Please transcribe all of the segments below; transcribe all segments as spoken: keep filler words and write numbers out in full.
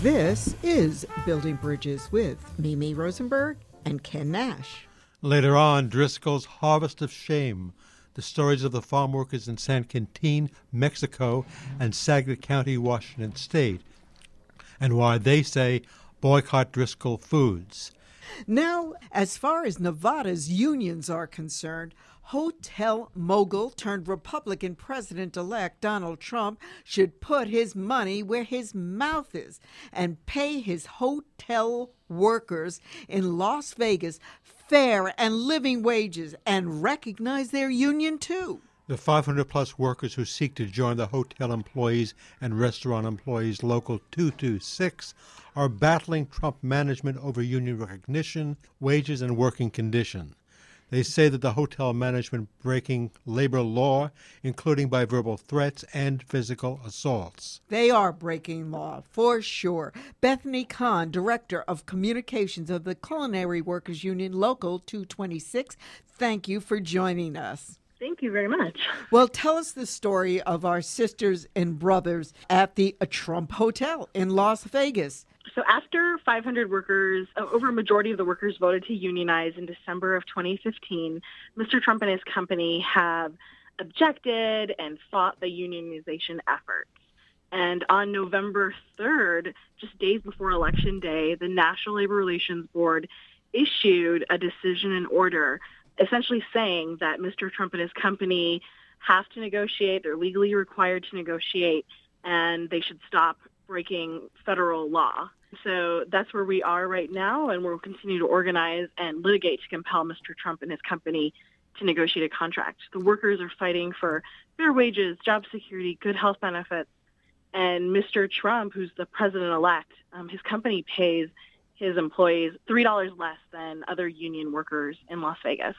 This is Building Bridges with Mimi Rosenberg and Ken Nash. Later on, Driscoll's Harvest of Shame, the stories of the farm workers in San Quintin, Mexico, and Saginaw County, Washington State, and why they say boycott Driscoll Foods. Now, as far as Nevada's unions are concerned, hotel mogul turned Republican President-elect Donald Trump should put his money where his mouth is and pay his hotel workers in Las Vegas fair and living wages and recognize their union too. The five hundred plus workers who seek to join the Hotel Employees and Restaurant Employees Local two two six are battling Trump management over union recognition, wages, and working condition. They say that the hotel management breaking labor law, including by verbal threats and physical assaults. They are breaking law, for sure. Bethany Kahn, Director of Communications of the Culinary Workers Union Local two twenty-six, thank you for joining us. Thank you very much. Well, tell us the story of our sisters and brothers at the Trump Hotel in Las Vegas. So after five hundred workers, over a majority of the workers voted to unionize in December of twenty fifteen, Mister Trump and his company have objected and fought the unionization efforts. And on November third, just days before Election Day, the National Labor Relations Board issued a decision and order essentially saying that Mister Trump and his company have to negotiate, they're legally required to negotiate, and they should stop breaking federal law. So that's where we are right now, and we'll continue to organize and litigate to compel Mister Trump and his company to negotiate a contract. The workers are fighting for fair wages, job security, good health benefits, and Mister Trump, who's the president-elect, um, his company pays his employees three dollars less than other union workers in Las Vegas.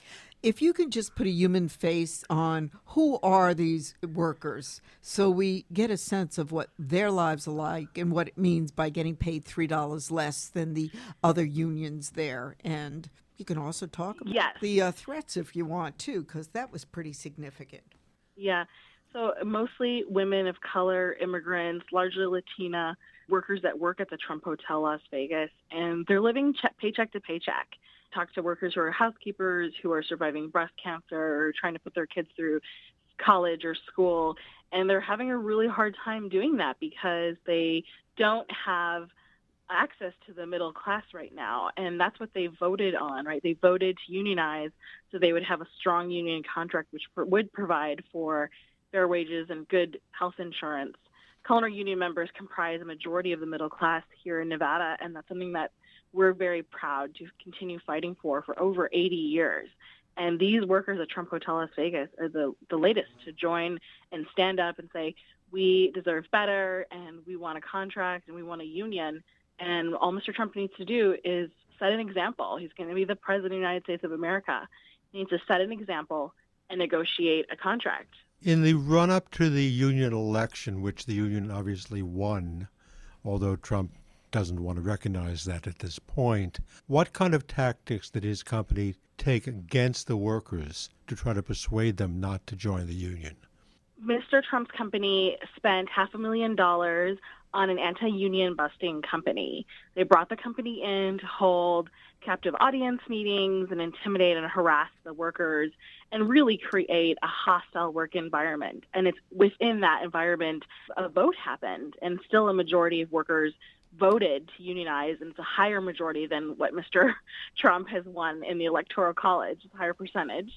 If you could just put a human face on who are these workers so we get a sense of what their lives are like and what it means by getting paid three dollars less than the other unions there. And you can also talk about yes. the uh, threats if you want to, because that was pretty significant. Yeah. So mostly women of color, immigrants, largely Latina workers that work at the Trump Hotel Las Vegas, and they're living che- paycheck to paycheck. Talk to workers who are housekeepers, who are surviving breast cancer, or trying to put their kids through college or school, and they're having a really hard time doing that because they don't have access to the middle class right now, and that's what they voted on, right? They voted to unionize so they would have a strong union contract which pr- would provide for fair wages and good health insurance. Culinary union members comprise a majority of the middle class here in Nevada, and that's something that we're very proud to continue fighting for for over eighty years. And these workers at Trump Hotel Las Vegas are the, the latest to join and stand up and say, we deserve better, and we want a contract, and we want a union. And all Mister Trump needs to do is set an example. He's going to be the president of the United States of America. He needs to set an example and negotiate a contract. In the run-up to the union election, which the union obviously won, although Trump doesn't want to recognize that at this point, what kind of tactics did his company take against the workers to try to persuade them not to join the union? Mister Trump's company spent half a million dollars on an anti-union busting company. They brought the company in to hold captive audience meetings and intimidate and harass the workers and really create a hostile work environment. And it's within that environment a vote happened, and still a majority of workers voted to unionize, and it's a higher majority than what Mister Trump has won in the Electoral College, it's a higher percentage.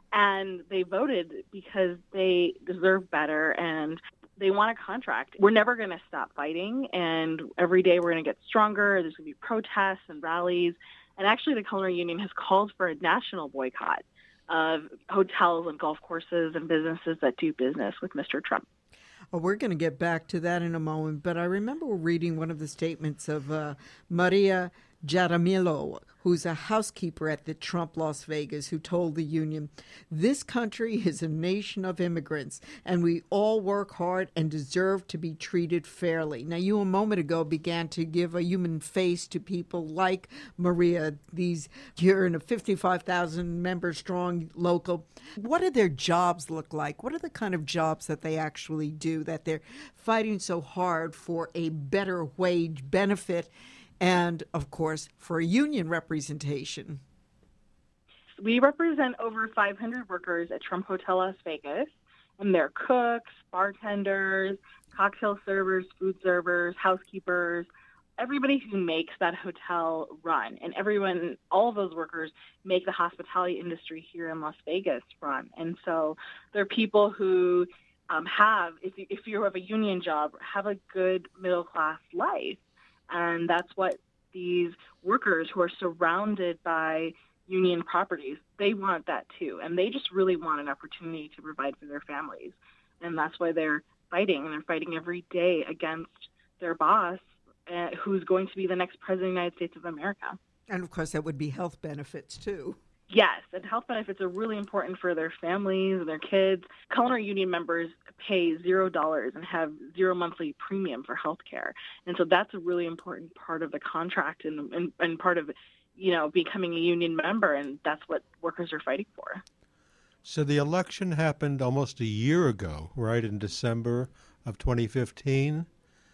And they voted because they deserve better and they want a contract. We're never going to stop fighting, and every day we're going to get stronger. There's going to be protests and rallies. And actually, the Culinary Union has called for a national boycott of hotels and golf courses and businesses that do business with Mister Trump. Well, we're going to get back to that in a moment, but I remember reading one of the statements of uh, Maria Jaramillo, who's a housekeeper at the Trump Las Vegas, who told the union, "This country is a nation of immigrants, and we all work hard and deserve to be treated fairly." Now, you a moment ago began to give a human face to people like Maria, these here in a fifty-five thousand member strong local. What do their jobs look like? What are the kind of jobs that they actually do, that they're fighting so hard for a better wage benefit and, of course, for union representation? We represent over five hundred workers at Trump Hotel Las Vegas, and they're cooks, bartenders, cocktail servers, food servers, housekeepers, everybody who makes that hotel run. And everyone, all of those workers make the hospitality industry here in Las Vegas run. And so they're people who um, have, if you, if you have a union job, have a good middle-class life. And that's what these workers who are surrounded by union properties, they want that too. And they just really want an opportunity to provide for their families. And that's why they're fighting. And they're fighting every day against their boss, uh, who's going to be the next president of the United States of America. And, of course, that would be health benefits too. Yes, and health benefits are really important for their families and their kids. Culinary union members pay zero dollars and have zero monthly premium for health care. And so that's a really important part of the contract and, and, and part of, you know, becoming a union member, and that's what workers are fighting for. So the election happened almost a year ago, right, in December of twenty fifteen,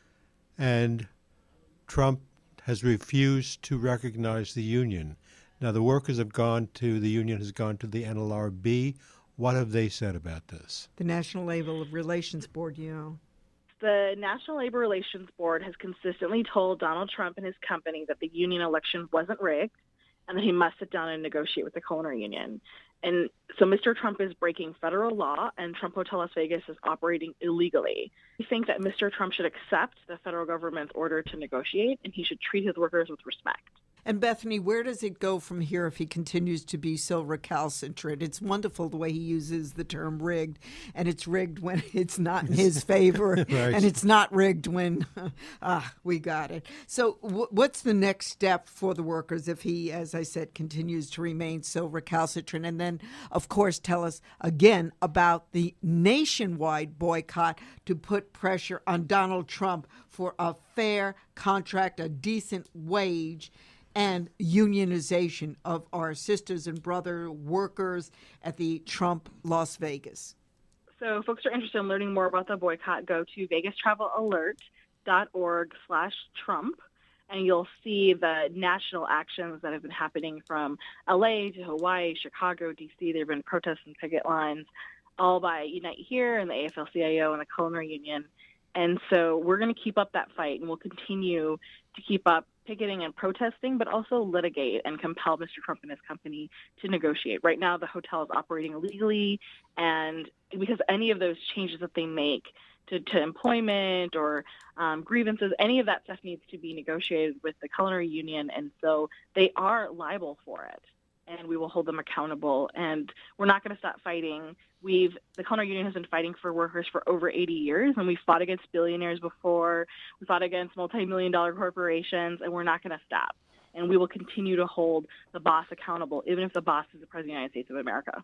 and Trump has refused to recognize the union. Now, the workers have gone to, the union has gone to the N L R B. What have they said about this? The National Labor Relations Board, you know. The National Labor Relations Board has consistently told Donald Trump and his company that the union election wasn't rigged and that he must sit down and negotiate with the culinary union. And so Mister Trump is breaking federal law, and Trump Hotel Las Vegas is operating illegally. We think that Mister Trump should accept the federal government's order to negotiate, and he should treat his workers with respect. And Bethany, where does it go from here if he continues to be so recalcitrant? It's wonderful the way he uses the term rigged, and it's rigged when it's not in his favor, right. And it's not rigged when, ah, we got it. So w- what's the next step for the workers if he, as I said, continues to remain so recalcitrant? And then, of course, tell us again about the nationwide boycott to put pressure on Donald Trump for a fair contract, a decent wage, and unionization of our sisters and brother workers at the Trump Las Vegas. So folks are interested in learning more about the boycott, go to vegas travel alert dot org slash Trump, and you'll see the national actions that have been happening from L A to Hawaii, Chicago, D C. There have been protests and picket lines, all by Unite Here and the A F L C I O and the Culinary Union. And so we're going to keep up that fight, and we'll continue to keep up picketing and protesting, but also litigate and compel Mister Trump and his company to negotiate. Right now, the hotel is operating illegally, and because any of those changes that they make to, to employment or um, grievances, any of that stuff needs to be negotiated with the culinary union, and so they are liable for it, and we will hold them accountable. And we're not going to stop fighting. We've the culinary union has been fighting for workers for over eighty years, and we fought against billionaires before. We fought against multi-million dollar corporations, and we're not going to stop. And we will continue to hold the boss accountable, even if the boss is the President of the United States of America.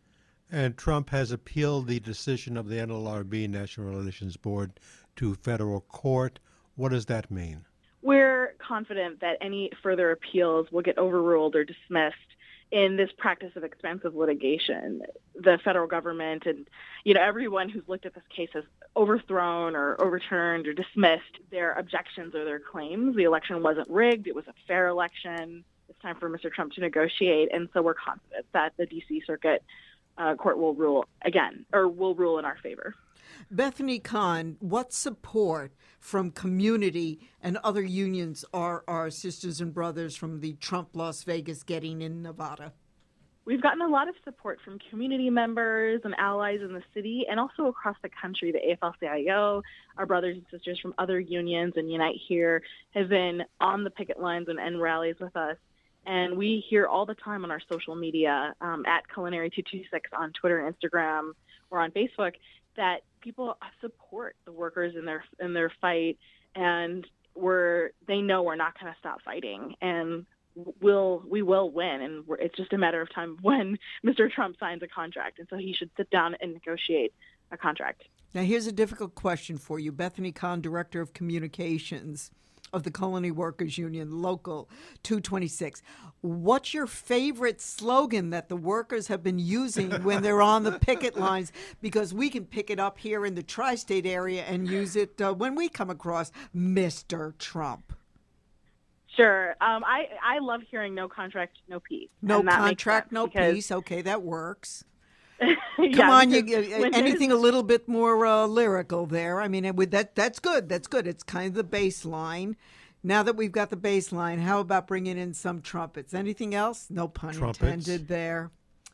And Trump has appealed the decision of the N L R B, National Relations Board, to federal court. What does that mean? We're confident that any further appeals will get overruled or dismissed in this practice of expensive litigation. The federal government and, you know, everyone who's looked at this case has overthrown or overturned or dismissed their objections or their claims. The election wasn't rigged. It was a fair election. It's time for Mister Trump to negotiate. And so we're confident that the D C Circuit uh, Court will rule again, or will rule in our favor. Bethany Kahn, what support from community and other unions are our sisters and brothers from the Trump Las Vegas getting in Nevada? We've gotten a lot of support from community members and allies in the city and also across the country. The A F L C I O, our brothers and sisters from other unions and Unite Here have been on the picket lines and end rallies with us. And we hear all the time on our social media, um, at Culinary two two six on Twitter, Instagram, or on Facebook, that people support the workers in their in their fight. And we're they know we're not going to stop fighting, and we'll we will win. And we're, it's just a matter of time when Mister Trump signs a contract, and so he should sit down and negotiate a contract. Now, here's a difficult question for you. Bethany Kahn, Director of Communications of the Culinary Workers Union, Local two twenty-six. What's your favorite slogan that the workers have been using when they're on the picket lines? Because we can pick it up here in the tri-state area and use it uh, when we come across Mister Trump. Sure. Um, I, I love hearing no contract, no peace. No contract, no because... peace. Okay, that works. yeah, Come on, you, uh, anything a little bit more uh, lyrical there. I mean, with that, that's good. That's good. It's kind of the baseline. Now that we've got the baseline, how about bringing in some trumpets? Anything else? No pun trumpets. intended there.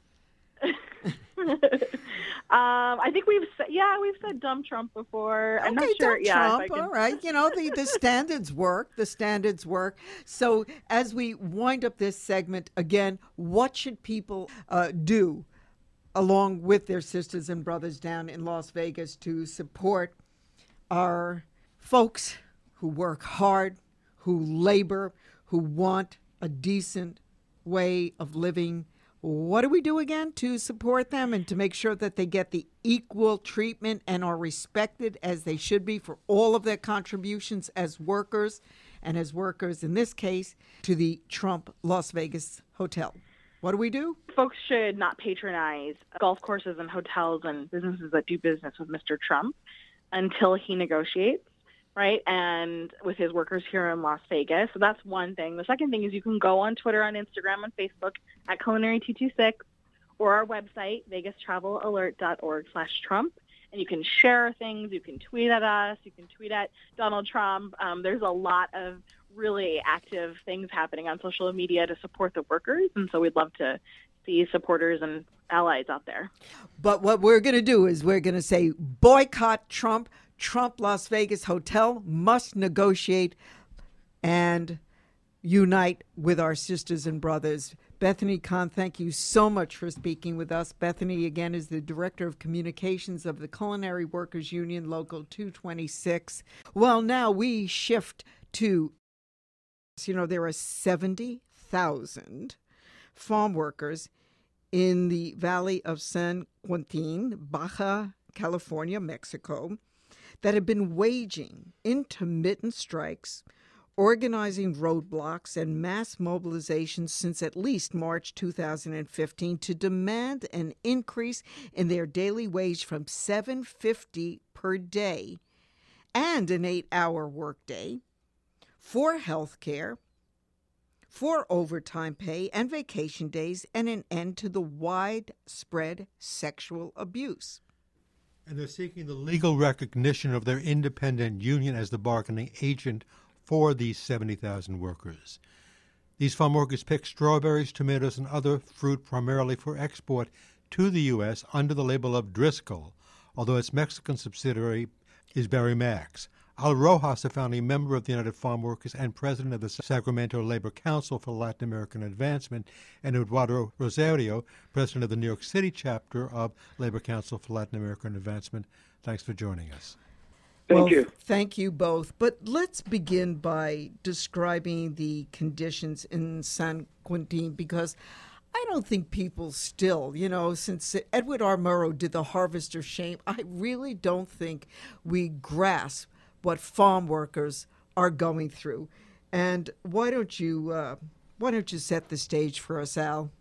um, I think we've said, yeah, we've said dumb Trump before. I'm okay, not sure. Dumb yeah, Trump. can... All right. You know, the, the standards work. The standards work. So as we wind up this segment, again, what should people uh, do along with their sisters and brothers down in Las Vegas to support our folks who work hard, who labor, who want a decent way of living? What do we do again to support them and to make sure that they get the equal treatment and are respected as they should be for all of their contributions as workers, and as workers in this case to the Trump Las Vegas Hotel? What do we do? Folks should not patronize golf courses and hotels and businesses that do business with Mister Trump until he negotiates, right, and with his workers here in Las Vegas. So that's one thing. The second thing is you can go on Twitter, on Instagram, on Facebook at Culinary two twenty-six, or our website, vegas travel alert dot org slash Trump. And you can share things. You can tweet at us. You can tweet at Donald Trump. Um, there's a lot of really active things happening on social media to support the workers. And so we'd love to see supporters and allies out there. But what we're going to do is we're going to say boycott Trump. Trump Las Vegas Hotel must negotiate and unite with our sisters and brothers. Bethany Kahn, thank you so much for speaking with us. Bethany, again, is the Director of Communications of the Culinary Workers Union, Local two twenty-six. Well, now we shift to, you know, there are seventy thousand farm workers in the Valley of San Quintin, Baja California, Mexico, that have been waging intermittent strikes, organizing roadblocks, and mass mobilizations since at least March two thousand fifteen to demand an increase in their daily wage from seven dollars and fifty cents per day and an eight-hour workday, for health care, for overtime pay and vacation days, and an end to the widespread sexual abuse. And they're seeking the legal recognition of their independent union as the bargaining agent for these seventy thousand workers. These farm workers pick strawberries, tomatoes, and other fruit primarily for export to the U S under the label of Driscoll, although its Mexican subsidiary is Berry Max. Al Rojas, a founding member of the United Farm Workers and president of the Sacramento Labor Council for Latin American Advancement, and Eduardo Rosario, president of the New York City chapter of Labor Council for Latin American Advancement. Thanks for joining us. Thank well, you. Thank you both. But let's begin by describing the conditions in San Quintin, because I don't think people still, you know, since Edward R. Murrow did The Harvest of Shame, I really don't think we grasp what farm workers are going through. And why don't you uh, why don't you set the stage for us, Al?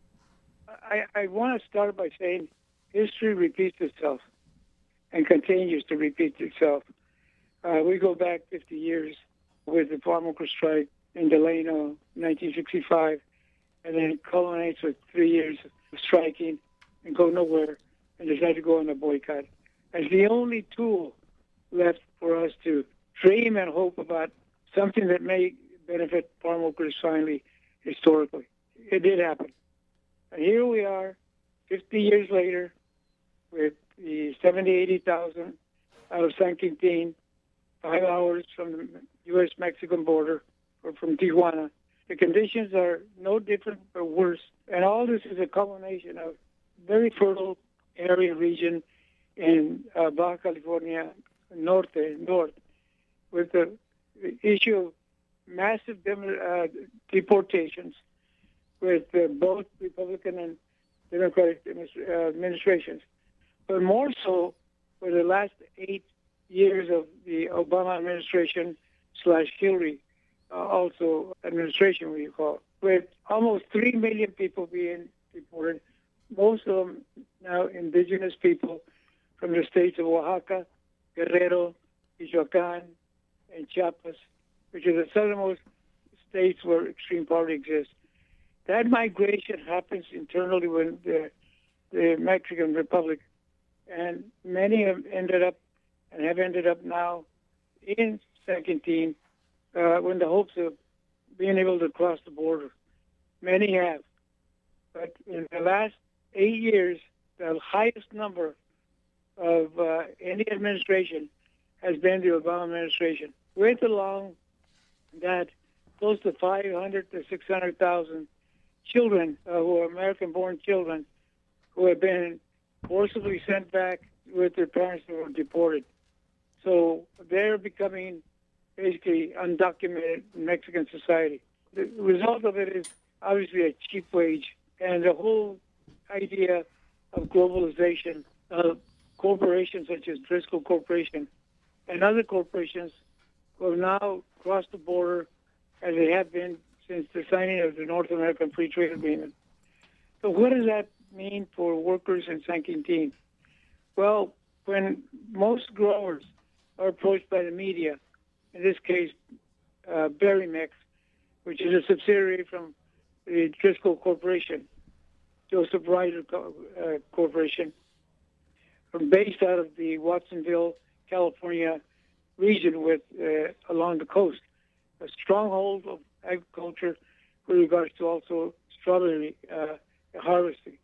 I, I want to start by saying history repeats itself and continues to repeat itself. Uh, we go back fifty years with the farm worker strike in Delano, nineteen sixty-five, and then it culminates with three years of striking and go nowhere, and decide to go on a boycott. As the only tool left for us to dream and hope about something that may benefit farm workers finally, historically. It did happen. And here we are, fifty years later, with the seventy, eighty thousand out of San Quintin, five hours from the U S Mexican border, or from Tijuana. The conditions are no different but worse. And all this is a culmination of very fertile area region in uh, Baja California, Norte, North, with the issue of massive dem- uh, deportations with uh, both Republican and Democratic uh, administrations, but more so for the last eight years of the Obama administration slash Hillary uh, also administration, we call it, with almost three million people being deported, most of them now indigenous people from the states of Oaxaca, Guerrero, Michoacan, and Chiapas, which are the southernmost states where extreme poverty exists. That migration happens internally with the, the Mexican Republic, and many have ended up and have ended up now in San Quintin uh, in the hopes of being able to cross the border. Many have. But in the last eight years, the highest number of uh, any administration has been the Obama administration. With along that close to five hundred to six hundred thousand children uh, who are American-born children who have been forcibly sent back with their parents who were deported. So they're becoming basically undocumented in Mexican society. The result of it is obviously a cheap wage, and the whole idea of globalization of corporations such as Driscoll Corporation and other corporations who have now crossed the border as they have been since the signing of the North American Free Trade Agreement. So what does that mean for workers in San Quintin? Well, when most growers are approached by the media, in this case, uh, Berrymex, which is a subsidiary from the Driscoll Corporation, Joseph Ryder Co- uh, Corporation, from based out of the Watsonville, California region with uh, along the coast, a stronghold of agriculture with regards to also strawberry uh, harvesting.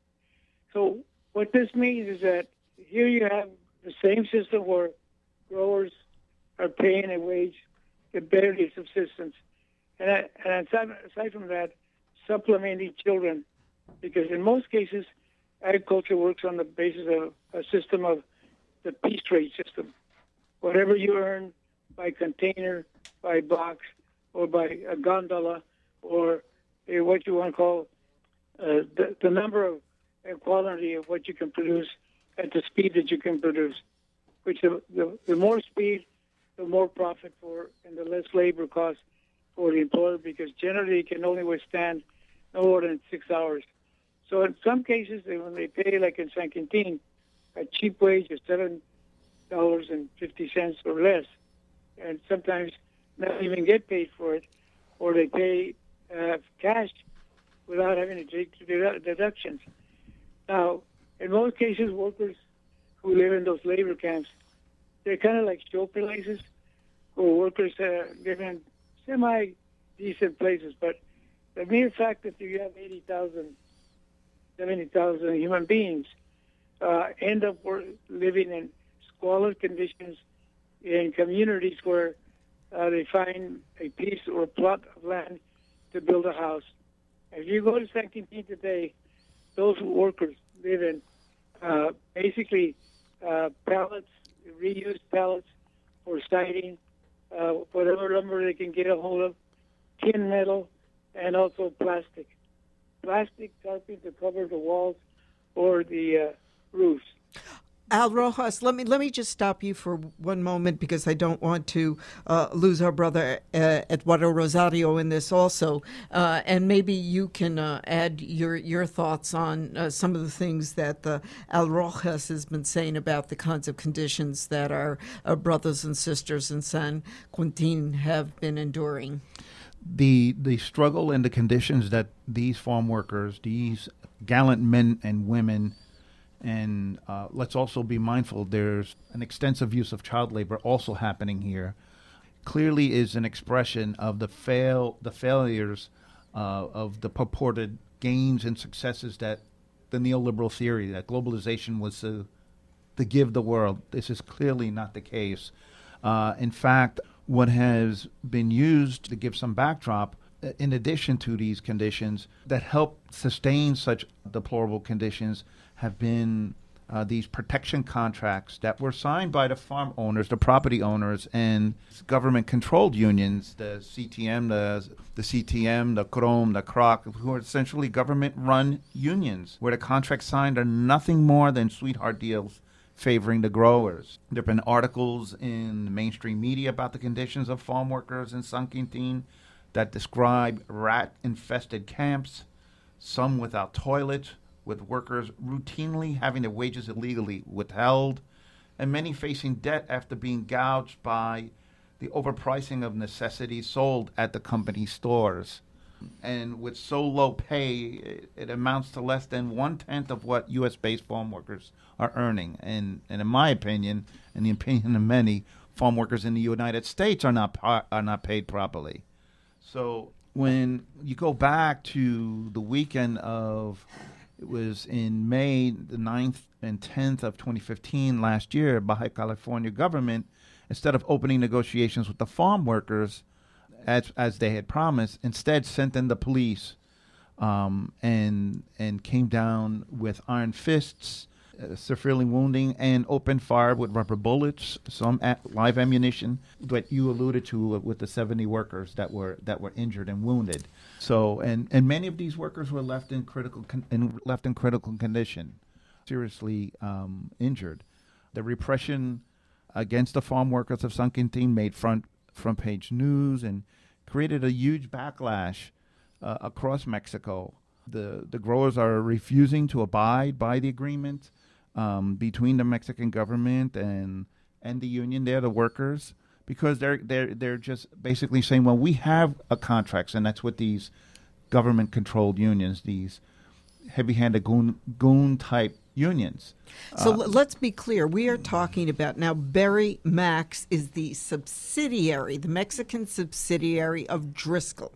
So what this means is that here you have the same system where growers are paying a wage that barely subsistence, and, I, and aside, aside from that, supplementing children, because in most cases, agriculture works on the basis of a system of the piece trade system. Whatever you earn by container, by box, or by a gondola, or uh, what you want to call uh, the, the number of and quality of what you can produce at the speed that you can produce, which the, the, the more speed, the more profit for, and the less labor cost for the employer, because generally it can only withstand no more than six hours. So in some cases, they, when they pay, like in San Quintin, a cheap wage of seven dollars and fifty cents or less, and sometimes not even get paid for it, or they pay uh, cash without having to take dedu- deductions. Now, in most cases, workers who live in those labor camps, they're kind of like show places, where workers uh, live in semi-decent places. But the mere fact that you have eighty thousand, seventy thousand human beings uh, end up work, living in squalid conditions in communities where uh, they find a piece or a plot of land to build a house. If you go to San Quintin today, those workers live in uh, basically uh, pallets, reused pallets for siding, uh, whatever lumber they can get a hold of, tin metal, and also plastic. Plastic tarping to cover the walls or the uh, roofs. Al Rojas, let me let me just stop you for one moment, because I don't want to uh, lose our brother uh, Eduardo Rosario in this also, uh, and maybe you can uh, add your your thoughts on uh, some of the things that uh, Al Rojas has been saying about the kinds of conditions that our, our brothers and sisters in San Quintin have been enduring. The the struggle and the conditions that these farm workers, these gallant men and women. And uh, let's also be mindful there's an extensive use of child labor also happening here. Clearly is an expression of the fail the failures uh, of the purported gains and successes that the neoliberal theory that globalization was to, to give the world. This is clearly not the case. Uh, in fact, what has been used to give some backdrop, in addition to these conditions that help sustain such deplorable conditions, have been uh, these protection contracts that were signed by the farm owners, the property owners, and government-controlled unions, the C T M, the the C T M, the C R O M, the C R O C, who are essentially government-run unions, where the contracts signed are nothing more than sweetheart deals favoring the growers. There have been articles in the mainstream media about the conditions of farm workers in San Quintin that describe rat-infested camps, some without toilets, with workers routinely having their wages illegally withheld, and many facing debt after being gouged by the overpricing of necessities sold at the company stores. And with so low pay, it, it amounts to less than one-tenth of what U S-based farm workers are earning. And, and in my opinion, and the opinion of many, farm workers in the United States are not are not paid properly. So when you go back to the weekend of, it was in May the ninth and tenth of twenty fifteen last year, Baja California government, instead of opening negotiations with the farm workers, as as they had promised, instead sent in the police um, and and came down with iron fists, uh, severely wounding, and opened fire with rubber bullets, some a- live ammunition that you alluded to uh, with the seventy workers that were that were injured and wounded. So and, and many of these workers were left in critical con- in, left in critical condition, seriously um, injured. The repression against the farm workers of San Quintin made front front page news and created a huge backlash uh, across Mexico. The the growers are refusing to abide by the agreement um, between the Mexican government and and the union. They're the workers, because they're they're they're just basically saying, well, we have a contracts, and that's what these government-controlled unions, these heavy-handed goon goon type unions. So Uh, l- let's be clear. We are talking about now Berry Max is the subsidiary, the Mexican subsidiary of Driscoll.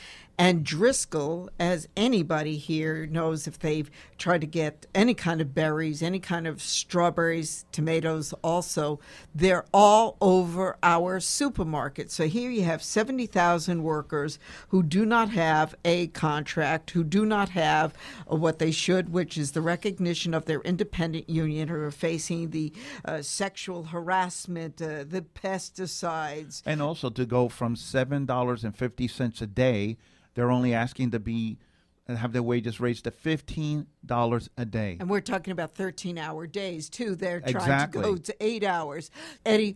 And Driscoll, as anybody here knows, if they've tried to get any kind of berries, any kind of strawberries, tomatoes also, they're all over our supermarket. So here you have seventy thousand workers who do not have a contract, who do not have uh, what they should, which is the recognition of their independent union, who are facing the uh, sexual harassment, uh, the pesticides. And also to go from seven dollars and fifty cents a day, they're only asking to be and have their wages raised to fifteen dollars a day. And we're talking about thirteen-hour days, too. They're trying Exactly. to go to eight hours. Eddie,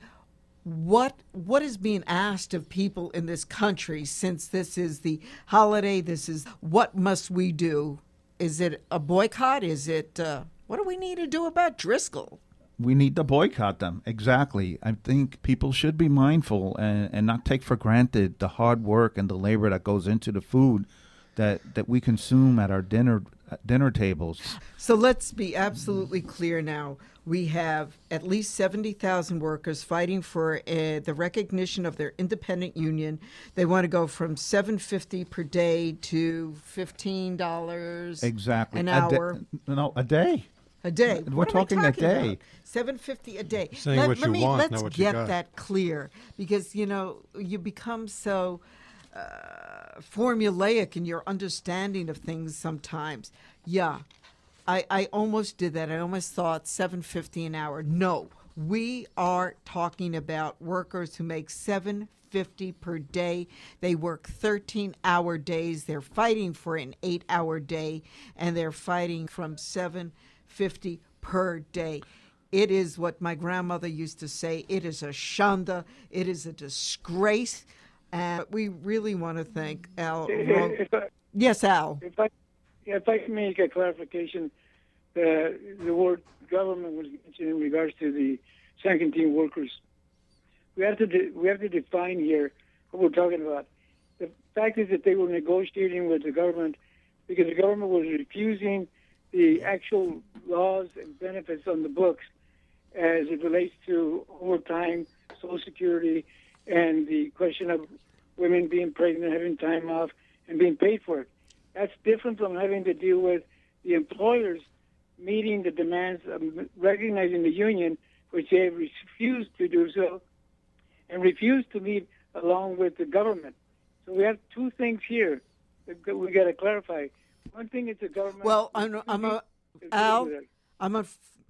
what what is being asked of people in this country, since this is the holiday, this is what must we do? Is it a boycott? Is it, uh, what do we need to do about Driscoll? We need to boycott them. Exactly. I think people should be mindful and, and not take for granted the hard work and the labor that goes into the food that, that we consume at our dinner dinner tables. So let's be absolutely clear now. We have at least seventy thousand workers fighting for uh, the recognition of their independent union. They want to go from seven dollars and fifty cents per day to fifteen dollars Exactly. an A hour. da- no, a day. A day. We're What am I talking a day. about? seven fifty a day. Saying let, what let you me, want, let's not what you get got. that clear, because you know you become so uh, formulaic in your understanding of things sometimes. Yeah, I, I almost did that. I almost thought seven fifty an hour. No, we are talking about workers who make seven fifty per day. They work thirteen-hour days. They're fighting for an eight-hour day, and they're fighting from seven fifty per day. It is what my grandmother used to say. It is a shanda. It is a disgrace. And we really want to thank Al. Ro- If I, yes, Al. if I, if I can make a clarification, the the word government was mentioned in regards to the San Quintin workers. We have to de- we have to define here what we're talking about. The fact is that they were negotiating with the government because the government was refusing the actual laws and benefits on the books as it relates to overtime, Social Security, and the question of women being pregnant, having time off, and being paid for it. That's different from having to deal with the employers meeting the demands of recognizing the union, which they have refused to do so, and refused to meet along with the government. So we have two things here that we got to clarify. One thing is the government. Well, I'm, I'm a Al. I'm a,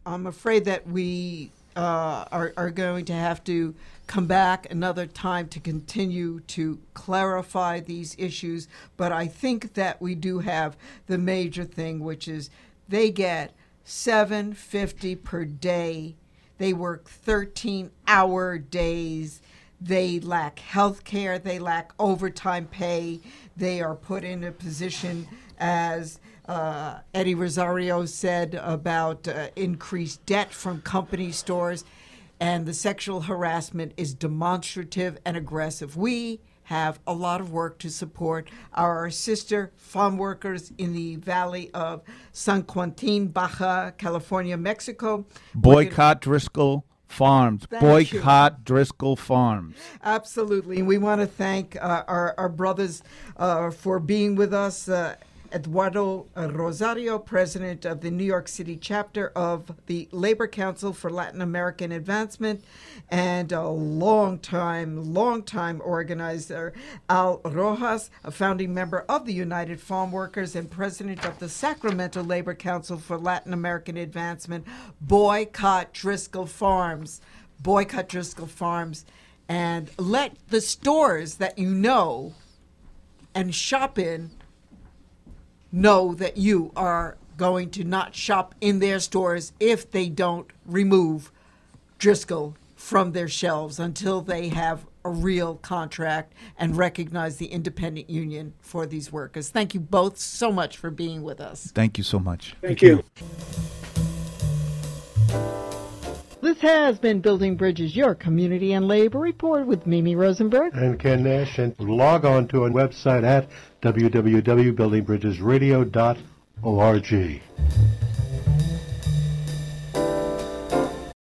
I'm afraid that we uh, are, are going to have to come back another time to continue to clarify these issues. But I think that we do have the major thing, which is they get seven fifty per day. They work thirteen-hour days. They lack health care. They lack overtime pay. They are put in a position, as uh, Eddie Rosario said, about uh, increased debt from company stores. And the sexual harassment is demonstrative and aggressive. We have a lot of work to support our sister farm workers in the valley of San Quintin, Baja California, Mexico. Boycott Driscoll Farms. Thank Boycott you. Driscoll Farms. Absolutely. And we want to thank uh, our, our brothers uh, for being with us. Uh, Eduardo Rosario, president of the New York City chapter of the Labor Council for Latin American Advancement, and a long-time, long-time organizer, Al Rojas, a founding member of the United Farm Workers and president of the Sacramento Labor Council for Latin American Advancement. Boycott Driscoll Farms. Boycott Driscoll Farms. And let the stores that you know and shop in know that you are going to not shop in their stores if they don't remove Driscoll from their shelves until they have a real contract and recognize the independent union for these workers. Thank you both so much for being with us. Thank you so much. Thank you. This has been Building Bridges, your community and labor report with Mimi Rosenberg and Ken Nash, and log on to our website at w w w dot building bridges radio dot org.